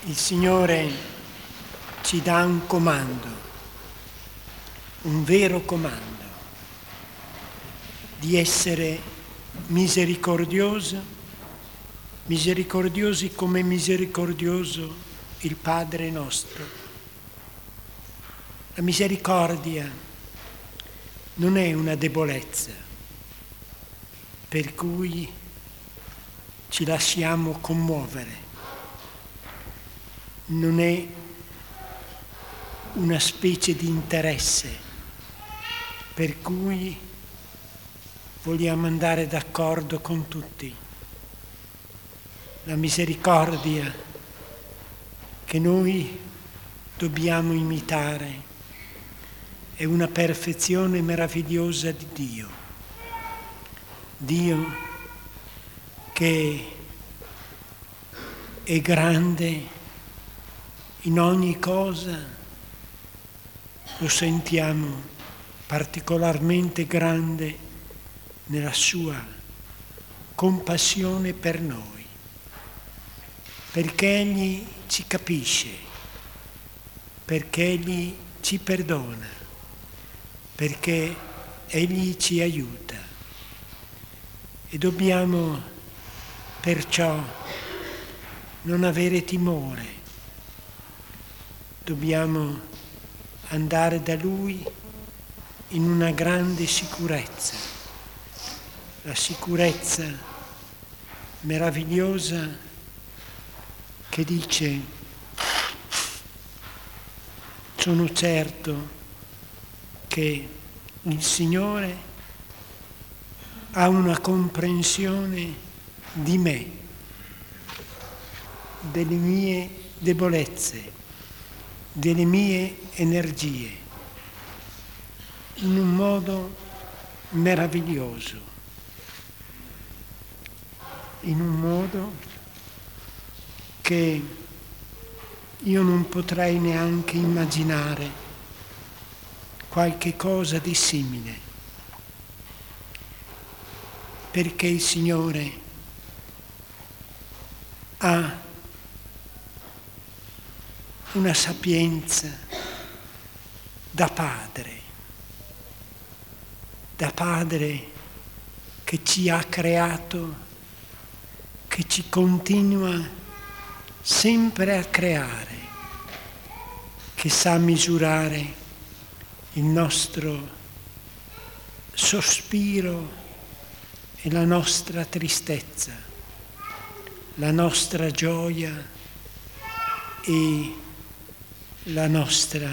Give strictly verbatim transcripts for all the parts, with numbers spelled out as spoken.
Il Signore ci dà un comando, un vero comando, di essere misericordioso, misericordiosi come misericordioso il Padre nostro. La misericordia non è una debolezza per cui ci lasciamo commuovere, non è una specie di interesse per cui vogliamo andare d'accordo con tutti. La misericordia che noi dobbiamo imitare è una perfezione meravigliosa di Dio. Dio che è grande in ogni cosa, lo sentiamo particolarmente grande nella sua compassione per noi, perché Egli ci capisce, perché Egli ci perdona, perché Egli ci aiuta. E dobbiamo perciò non avere timore, dobbiamo andare da Lui in una grande sicurezza, la sicurezza meravigliosa che dice: sono certo che il Signore ha una comprensione di me, delle mie debolezze, delle mie energie, in un modo meraviglioso, in un modo che io non potrei neanche immaginare qualche cosa di simile, perché il Signore ha una sapienza da padre, da padre che ci ha creato, che ci continua sempre a creare, che sa misurare il nostro sospiro e la nostra tristezza, la nostra gioia e la nostra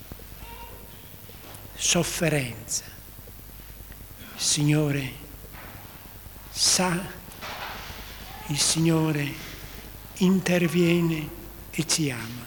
sofferenza. Il Signore sa, il Signore interviene e ci ama.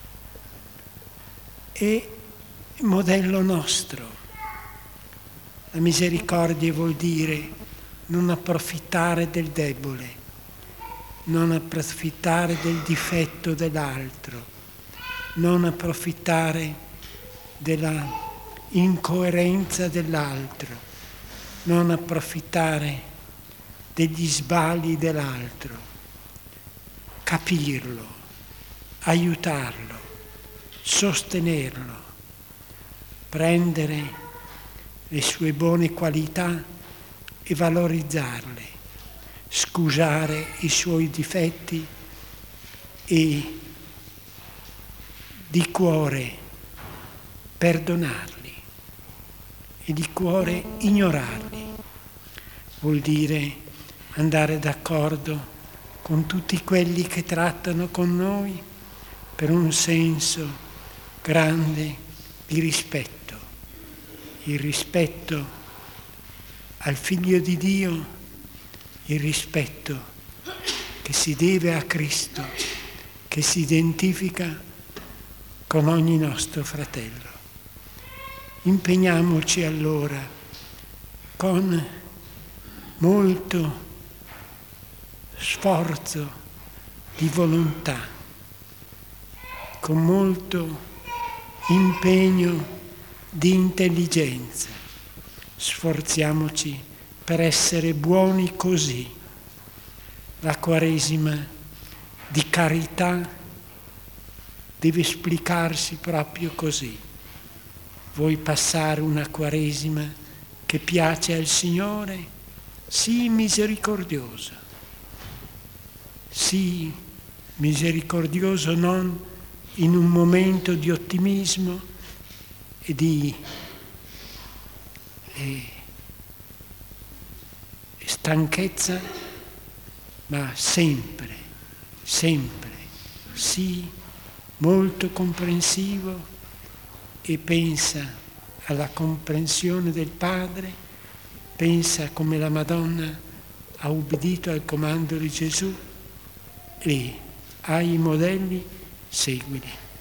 È modello nostro. La misericordia vuol dire non approfittare del debole, non approfittare del difetto dell'altro, non approfittare della incoerenza dell'altro, non approfittare degli sbagli dell'altro, capirlo, aiutarlo, sostenerlo, prendere le sue buone qualità e valorizzarle, scusare i suoi difetti e di cuore perdonarli e di cuore ignorarli. Vuol dire andare d'accordo con tutti quelli che trattano con noi per un senso grande di rispetto, il rispetto al Figlio di Dio, il rispetto che si deve a Cristo, che si identifica con ogni nostro fratello. Impegniamoci allora con molto sforzo di volontà, con molto impegno di intelligenza. Sforziamoci per essere buoni così. La Quaresima di carità deve esplicarsi proprio così. Vuoi passare una Quaresima che piace al Signore? Sii misericordioso. Sii misericordioso non in un momento di ottimismo e di e, stanchezza, ma sempre, sempre sii molto comprensivo e pensa alla comprensione del Padre, pensa come la Madonna ha ubbidito al comando di Gesù e hai i modelli, seguili.